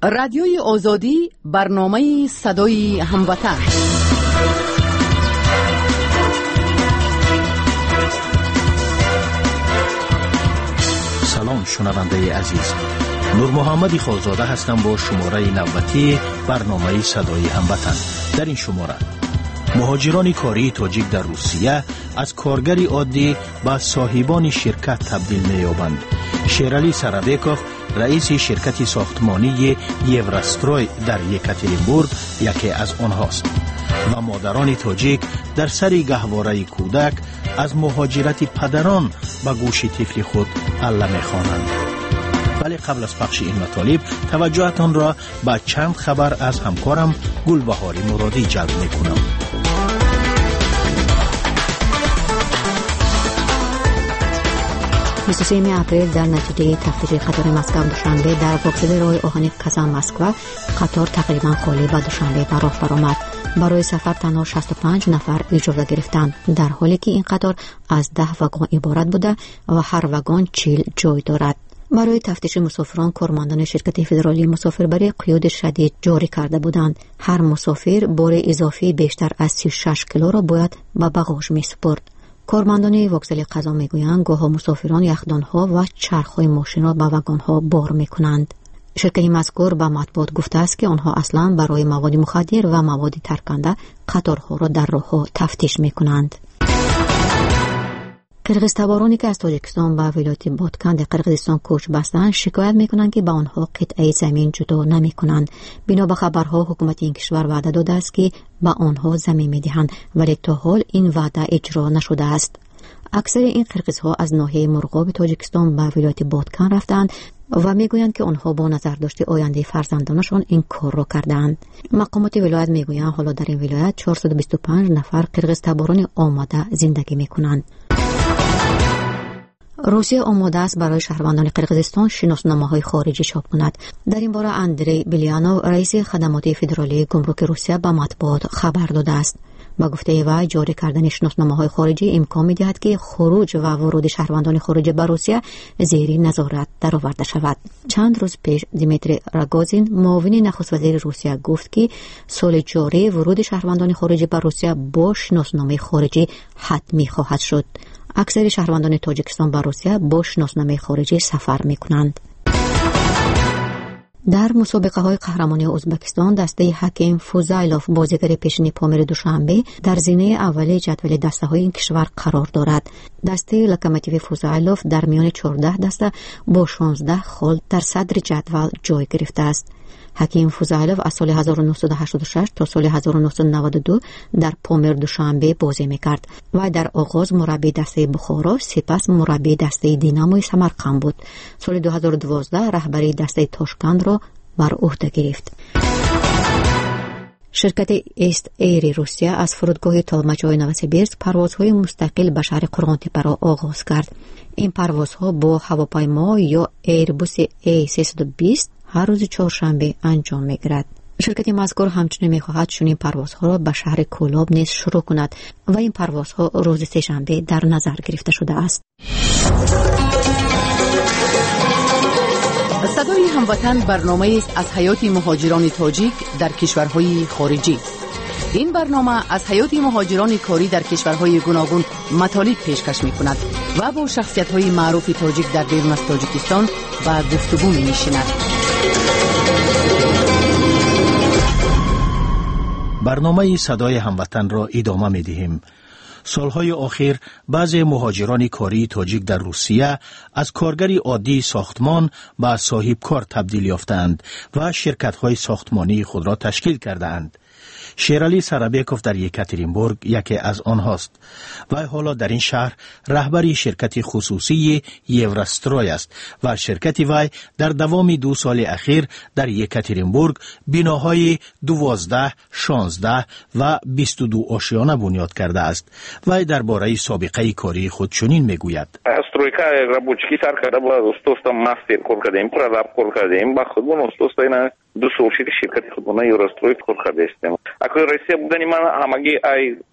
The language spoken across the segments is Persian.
رادیوی آزادی، برنامه صدای هموطن. سلام شنونده عزیز، نور محمدی خالزاده هستم با شماره نوبتی برنامه صدای هموطن. در این شماره مهاجران کاری تاجیک در روسیه از کارگری عادی به صاحبان شرکت تبدیل می‌یابند. شیرالی سرابیکوف، رئیس شرکت ساختمانی یوراستروی در یکاترینبورگ یکی از آنهاست و مادران تاجیک در سر گهواره کودک از مهاجرت پدران به گوش طفل خود الله می‌خوانند. ولی قبل از پخش این مطالب توجهتان را به چند خبر از همکارم گلبهاری مرادی جلب می‌کنم. 23 اپریل در نتیجه تفتیش قطار مسکو دوشنبه در وکزل راه آهن کازان مسکو قطار تقریبا خالی به دوشنبه به راه برآمد. برای سفر تنها 65 نفر اجازه گرفتند، در حالی که این قطار از 10 واگن عبارت بوده و هر واگن 40 جای دارد. برای تفتیش مسافران کارمندان شرکت فدرالی مسافربری قیود شدید جاری کرده بودند. هر مسافر بار اضافی بیشتر از 36 کیلو را باید به باگاژ می‌سپرد. کارمندان وکزل قزا میگویند گاهی مسافران یخدانها و چرخهای ماشین را به واگن‌ها بار میکنند. شرکت مذکور به مطبوعات گفته است که آنها اصلا برای مواد مخدر و مواد ترکنده قطارها را در راه‌ها تفتیش میکنند. قرغیزتبارانی که از تاجیکستان به ولایت بادکن در قرغیزستان کوچ بستند شکایت میکنند که به آنها قطعه زمین جدا نمیکنند. بنا به خبرها حکومت این کشور وعده داده است که به آنها زمین میدهند، ولی تا حال این وعده اجرا نشده است. اکثر این قرغیزها از ناحیه مرغاب تاجیکستان به ولایت بادکن رفتند و میگویند که آنها با نظر داشته آینده فرزندانشان این کار را کردند. مقامات ولایت میگویند حالا در این ولایت 425 نفر قرغیزتباران آماده زندگی میکنند. روسیه آماده است برای شهروندان قرغیزستان شناسنامه‌های خارجی چاپ کند. در این باره اندری بیلیانو، رئیس خدمات فدرالی گمرک روسیه به مطبوعات خبر داده است. با گفته وی جاری کردن شناسنامه‌های خارجی امکان می‌دهد که خروج و ورود شهروندان خارجی به روسیه زیر نظارت درآورده شود. چند روز پیش دیمیتری راگوزین، معاون نخست وزیر روسیه، گفت که سال جاری ورود شهروندان خارجی به روسیه با شناسنامه خارجی حتمی خواهد شد. اکثر شهروندان تاجیکستان به روسیه با شناسنامه خارجی سفر می‌کنند. در مسابقه های قهرمانی ازبکستان دسته حکیم فوزایلوف، بازیگر پیشین پامیر دوشنبه، در زینه اولی جدول دسته های این کشور قرار دارد. دسته لوکوموتیو فوزایلوف در میان 14 دسته با 16 خال در صدر جدول جای گرفته است. حکیم فوزایلوف از سال 1986 تا سال 1992 در پامیر دوشنبه بازی میکرد و در آغاز مربی دسته بخارا، سپس مربی دسته دیناموی سمرقند بود. سال 2012 رهبری دسته تاشکند را بر عهده گرفت. شرکت ایست ایر روسیه از فرودگاه تالماچای نوسیبیرسک پروازهای مستقل به شهر قرغانتپه را آغاز کرد. این پروازها با هواپیما یا ایربوس A320 هر روز چهارشنبه انجام می‌گیرد. شرکت مذکور همچنین می‌خواهد چنین پروازها را به شهر کولاب نیز شروع کند و این پروازها روز سه‌شنبه در نظر گرفته شده است. صدای هموطن برنامه است از حیات مهاجران تاجیک در کشورهای خارجی. این برنامه از حیات مهاجران کاری در کشورهای گوناگون مطالب پیشکش می‌کند و با شخصیت‌های معروف تاجیک در بیرون از تاجیکستان و گفتگو می‌نشیند. برنامه صدای هموطن را ادامه می‌دهیم. سالهای آخر بعضی مهاجران کاری تاجیک در روسیه از کارگری عادی ساختمان به صاحب کار تبدیل یافتند و شرکت‌های ساختمانی خود را تشکیل کردند. شیرالی سرابیکوف در یکاترینبورگ یکی از آنهاست و حالا در این شهر رهبری شرکت خصوصی یوراستروی است و شرکت وی در دوام 2 سال اخیر در یکاترینبورگ بناهای 12, 16 و 22 آشیانه بنیاد کرده است. وی درباره سابقه کاری خود چنین میگوید: سтройка рабочий сар когда была 100 мастер кор кардем прораб кор кардем ба худмон 100 ина ду солшики ширкати худмона Еврострой кор кардем. Ако Россия будани ман ҳамаги ай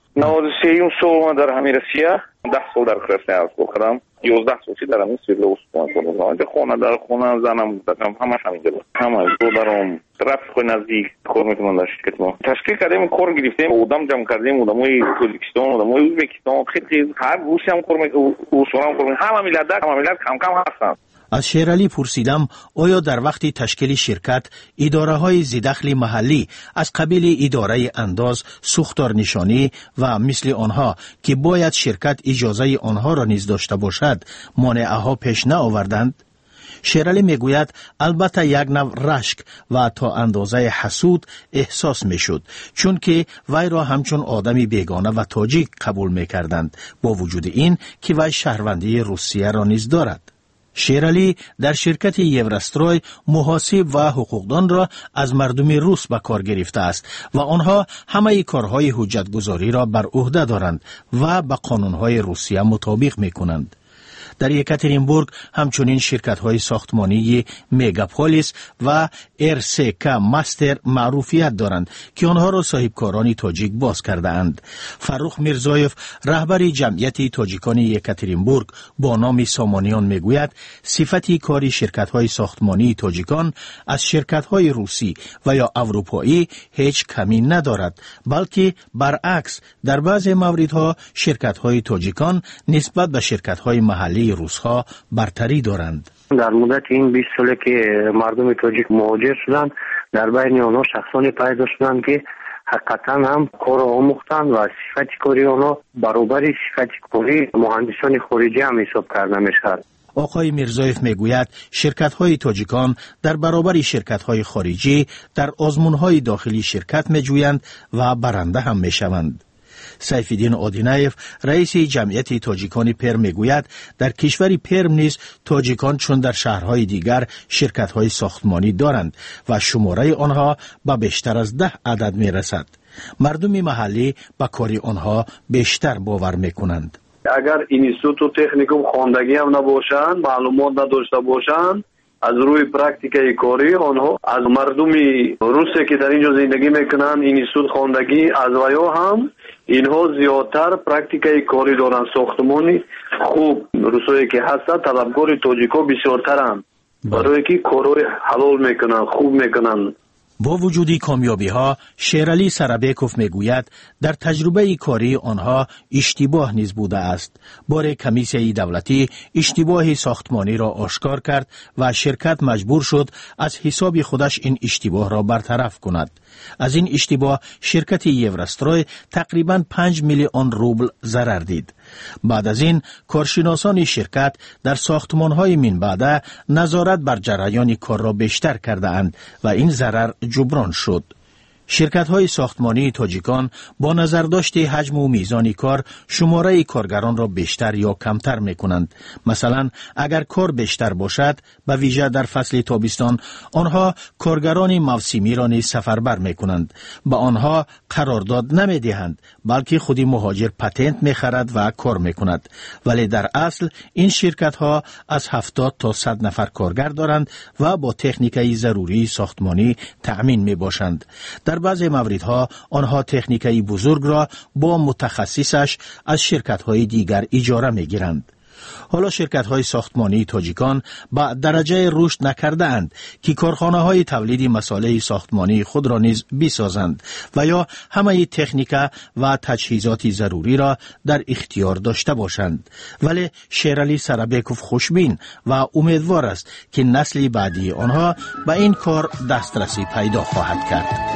93 سال در همین روسیه 10 سال در کراسنایارسک کردم 11 سال در همین سویدوستان کردم خونه در خونه زنم بودم همش همینجا بود همه دارم رفیق نزدیک کار میکنم در شرکت ما تشکیل کردیم کار گرفتیم آدم جمع کردیم آدمای تاجیکستان آدمای ازبکستان خیلی هر روسی هم کار میکنم اوسورام کار میکنم همه ملت کم کم هستن. از شیرعلی پرسیدم آیا در وقت تشکیل شرکت اداره‌های ذی‌دخل محلی از قبیل اداره انداز، سوختار نشانی و مثل آنها که باید شرکت اجازه آنها را نیز داشته باشد مانعها پیش نآوردند؟ شیرعلی میگوید البته یک نوع رشک و تا اندازه حسود احساس میشد چون که وی را همچون آدمی بیگانه و تاجیک قبول میکردند با وجود این که وی شهروندی روسیه را نیز دارد. شیرعلی در شرکت یوراستروی محاسب و حقوقدان را از مردم روس به کار گرفته است و آنها همه کارهای حجتگذاری را بر عهده دارند و به قانونهای روسیه مطابق میکنند. در یکاترینبورگ همچنین شرکت‌های ساختمانی میگاپولیس و RCK ماستر معروفیت دارند که آنها را صاحبکاران تاجیک باز کرده اند. فروخ میرزایف رهبر جمعیت تاجیکان یکاترینبورگ با نام سامانیان میگوید صفتی کاری شرکت‌های ساختمانی تاجیکان از شرکت‌های روسی و یا اروپایی هیچ کمی ندارد، بلکه برعکس در بعضی موردها شرکت‌های تاجیکان نسبت به شرکت‌های محلی روس‌ها برتری دارند. در مدت این 20 ساله که مردم تاجیک مهاجر شدند در بین آنها شخصانی پیدا شدند که حقیقتا هم کار آموختند و صفت کاری آنها برابر صفت کاری مهندسان خارجی هم حساب کرده میشد. آقای میرزایف میگوید شرکت‌های تاجیکان در برابر شرکت‌های خارجی در آزمون‌های داخلی شرکت می‌جویند و برنده هم می‌شوند. سیفالدین آدینایف رئیس جمعیت تاجیکان پرم میگوید در کشور پرم نیز تاجیکان چون در شهرهای دیگر شرکت‌های ساختمانی دارند و شماره آنها به بیشتر از 10 عدد میرسد. مردم محلی به کاری آنها بیشتر باور میکنند. اگر اینستیتوت و تکنیکوم خواندگی هم نباشند، معلومات نداشته باشند، از روی پرکتیکای کاری آنها از مردم روسی که در اینجا زندگی میکنند اینستیتوت خواندگی از ویا هم اینها زیادتر پرکتیکای کاری دارند. ساختمانی خوب روسایی که هستند طلبکار تاجیکا بسیارترند برای که کارهای حلال میکنند، خوب میکنند. با وجود کامیابی ها شیرعلی سرابیکوف میگوید در تجربه کاری آنها اشتباه نیز بوده است. بار کمیسیه دولتی اشتباه ساختمانی را آشکار کرد و شرکت مجبور شد از حساب خودش این اشتباه را برطرف کند. از این اشتباه شرکت یوراستروی تقریباً 5 میلیون روبل ضرر دید. بعد از این کارشناسان شرکت در ساختمان‌های من بعده نظارت بر جریان کار را بیشتر کرده اند و این ضرر جبران شد. شرکت‌های ساختمانی تاجیکان با نظرداشت حجم و میزان کار شماره کارگران را بیشتر یا کمتر می‌کنند. مثلا اگر کار بیشتر باشد به ویژه در فصل تابستان آنها کارگران موسمی را نیز سفربر می‌کنند. به آنها قرارداد نمی‌دهند بلکه خودی مهاجر پتنت می‌خرد و کار می‌کند. ولی در اصل این شرکت‌ها از 70 تا 100 نفر کارگر دارند و با تکنیکای ضروری ساختمانی تأمین می‌باشند. در بعضی موردها آنها تکنیکای بزرگ را با متخصصش از شرکت‌های دیگر اجاره می‌گیرند. حالا شرکت‌های ساختمانی تاجیکان با درجه رشد نکرده اند که کارخانه‌های تولید مصالح ساختمانی خود را نیز بسازند و یا همه تکنیکا و تجهیزات ضروری را در اختیار داشته باشند. ولی شیرعلی سرابیکوف خوشبین و امیدوار است که نسل بعدی آنها به این کار دسترسی پیدا خواهد کرد.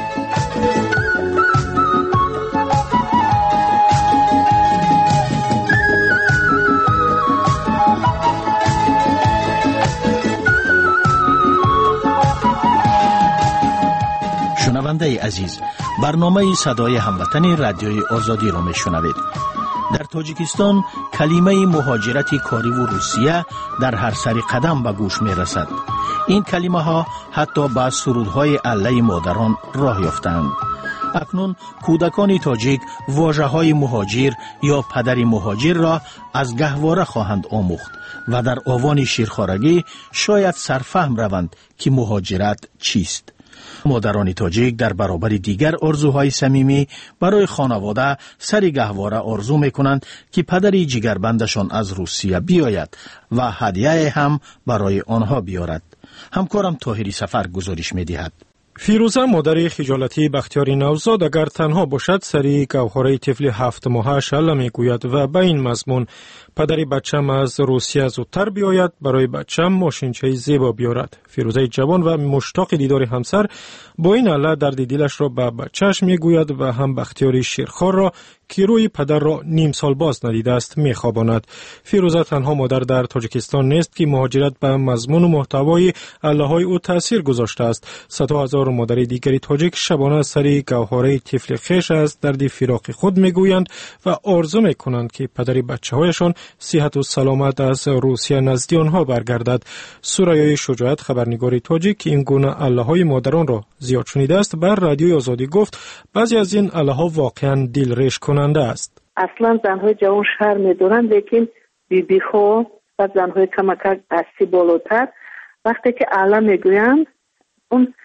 شنونده عزیز، برنامه صدای هموطن رادیوی آزادی را میشنوید. در تاجیکستان کلمه مهاجرت کاری و روسیه در هر سری قدم به گوش می رسد. این کلمه ها حتی با سرودهای علیه مادران راه یافتند. اکنون کودکان تاجیک واژه های مهاجر یا پدر مهاجر را از گهواره خواهند آموخت و در آوان شیرخوارگی شاید سرفهم روند که مهاجرت چیست. مادران تاجیک در برابر دیگر آرزوهای صمیمی برای خانواده سری گهواره آرزو میکنند که پدری جگربندشان از روسیه بیاید و هدیه هم برای آنها بیارد. همکارم طاهری سفر گزارش میدهد. فیروزه مادر خجالتی بختیار نوزاد اگر تنها باشد سری گوهره طفل 7 ماهه شله میگوید و به این مضمون پدری بچم از روسیه زودتر بیاید برای بچم ماشینچه زیبا بیارد. فیروزه جوان و مشتاق دیدار همسر با این عله درد دلش را به بچهش میگوید و هم بختیار شیرخوار را که روی پدر را نیم سال باز ندیده است میخواباند. فیروزه تنها مادر در تاجیکستان نیست که مهاجرت به مضمون و محتوای عله‌های او تاثیر گذاشته است. صدها هزار مادر دیگری تاجیک شبانه سری گوهره طفل خویش از درد فراق خود میگویند و آرزو میکنند که پدر بچه‌هایشان صحت و سلامت از روسیه نزد آنها برگردد. سوریای شجاعت خبرنگار تاجیک این گونه عله‌های مادران را زیاد شنیده است. بر رادیوی آزادی گفت بعضی از این عله‌ها واقعا دلریش کننده است. اصلا زنهای جوان شهر میدارند، لیکن بیبی ها و زنهای کمک اصلی بالاتر وقتی که عله میگویند اون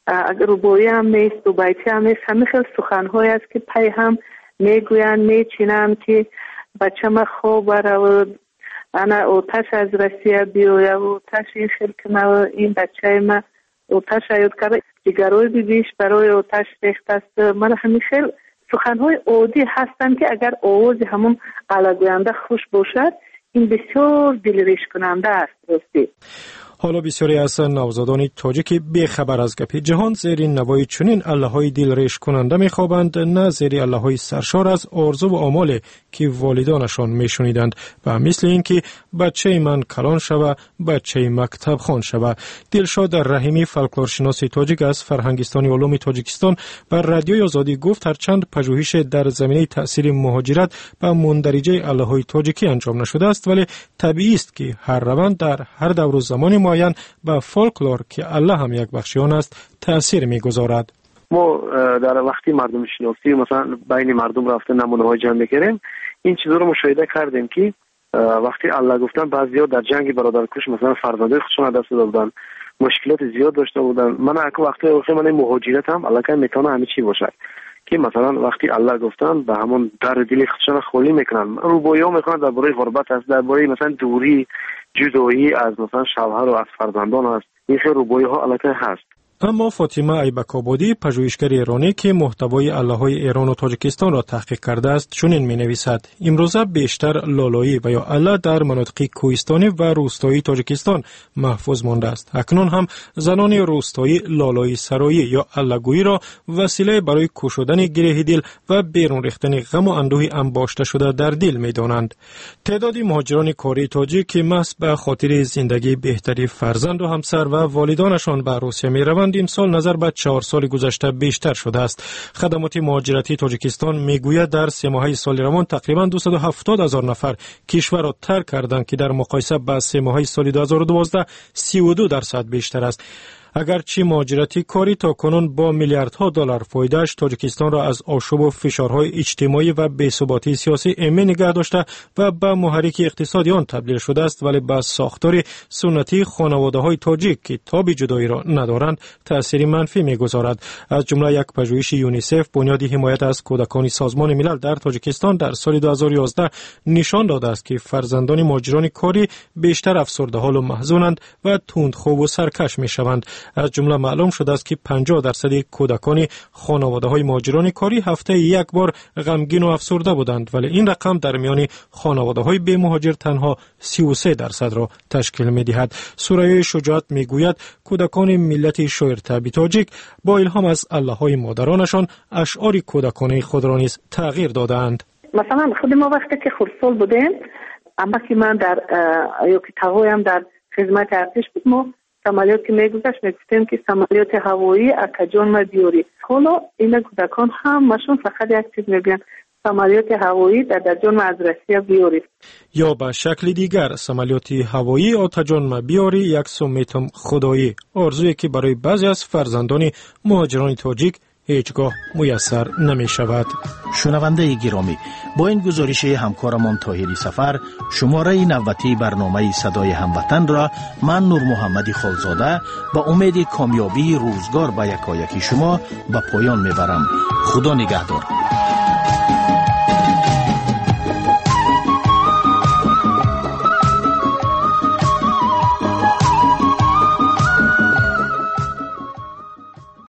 روبایی هم نیست و بیتی هم نیست، همه خیلی سخنهای است که پی هم میگویند میچینند که بچه ما خواب برود، انا اوتش از روسیه بیاید، اوتش این خیلی کنه این بچه ما اوتش ایاد کرده جگرهای بیبیش برای اوتش ریخت است. من همین خیلی سخنهای عادی هستند که اگر آواز همون علگوینده خوش باشد این بسیار دلریش کننده است. راستی حالا بسیاری از نوزادان تاجیک بیخبر از گپ جهان زیر نوای چنین الله‌های دلریش کننده میخوابند، نه زیر الله‌های سرشار از آرزو و آمال که والدانشان میشنیدند و مثل این که بچه من کلان شوه، بچه مکتب خوان شوه. دلشاد رحیمی فولکلورشناس تاجیک از فرهنگستان علوم تاجیکستان بر رادیوی آزادی گفت هرچند پژوهش در زمینه تاثیر مهاجرت به مندرجه الله‌های تاجیکی انجام نشده است، ولی طبیعی است که هر روند در هر دور و زمانی معین به فولکلور که الله هم یک بخش آن است تأثیر می‌گذارد. ما در وقتی مردم شناسی مثلا بین مردم رفته نمونه‌های جمع می‌کردیم، این چیزا رو مشاهده کردیم که وقتی الله گفتن بعضی‌ها در جنگ برادرکش مثلا فرزندای خودشون دست دادن، مشکلات زیاد داشته بودن. من وقتی من مهاجرت هم الله که میتونه همه چی باشه که مثلا وقتی الله گفتن به همون در دل خودشون خالی میکنن، روبایا میکنن درباره غربت است، درباره مثلا دوری جدایی از مثلا شوهر و از فرزندان است. این خیلی روبایه ها البته هست. اما فاطمه ایبک‌آبادی پژوهشگر ایرانی که محتوای الله‌های ایران و تاجیکستان را تحقیق کرده است چنین می‌نویسد: امروزه بیشتر لالایی و یا الله در مناطق کوهستانی و روستایی تاجیکستان محفوظ مانده است. اکنون هم زنان روستایی لالایی سرایی یا الله‌گویی را وسیله برای کشودن گره دل و بیرون ریختن غم و اندوه انباشته شده در دل می‌دانند. تعدادی مهاجران کاری تاجیک که محض به خاطر زندگی بهتری فرزند و همسر و والدانشان به روسیه می‌روند امسال نظر به 4 سال گذشته بیشتر شده است. خدمات مهاجرتی تاجیکستان میگوید در 3 ماهه سال روان تقریبا 270,000 نفر کشور را ترک کردند که در مقایسه با 3 ماهه سال 2012 32% بیشتر است. اگرچه مهاجرتی کاری تا کنون با میلیاردها دلار فایده‌اش تاجیکستان را از آشوب و فشارهای اجتماعی و بی‌ثباتی سیاسی ایمن نگه داشته و به محرک اقتصادی آن تبدیل شده است، ولی با ساختار سنتی خانواده‌های تاجیک که تاب جدایی را ندارند تأثیر منفی می‌گذارد. از جمله یک پژوهش یونیسف بنیاد حمایت از کودکان سازمان ملل در تاجیکستان در سال 2011 نشان داده است که فرزندان مهاجران کاری بیشتر افسرده‌حال و محزونند و تندخو و سرکش می‌شوند. از جمله معلوم شده است که 50% کودکان خانواده‌های مهاجران کاری هفته یک بار غمگین و افسرده بودند، ولی این رقم در میان خانواده‌های بی مهاجر تنها 33% را تشکیل می‌دهد. سوریای شجاعت می‌گوید کودکان ملت شاعر طبی تاجیک با الهام از الله‌های مادرانشان اشعار کودکانه خود را نیز تغییر دادند. مثلا خود ما وقتی که خردسال بودیم، اما که من در یا که تقویم در خدمت ارتش بود، ما سمالیات که میگذشت میگفتیم که سمالیات هوایی اکجان ما بیاری. حالا این کودکان هم مشون فقط یک چیز میگن سمالیات هوایی در جان ما از روسیه بیاری. یا به شکل دیگر سمالیات هوایی آتجان ما بیاری یک سمیتم خدایی، آرزویی که برای بعضی از فرزندان مهاجران تاجیک هیچگاه میسر نمی شود. شنونده گرامی، با این گزارش همکارمان طاهری سفر، شماره 90 برنامه صدای هموطن را من نور محمد خالزاده با امید کامیابی روزگار به یکایک شما به پایان میبرم. خدا نگهدار.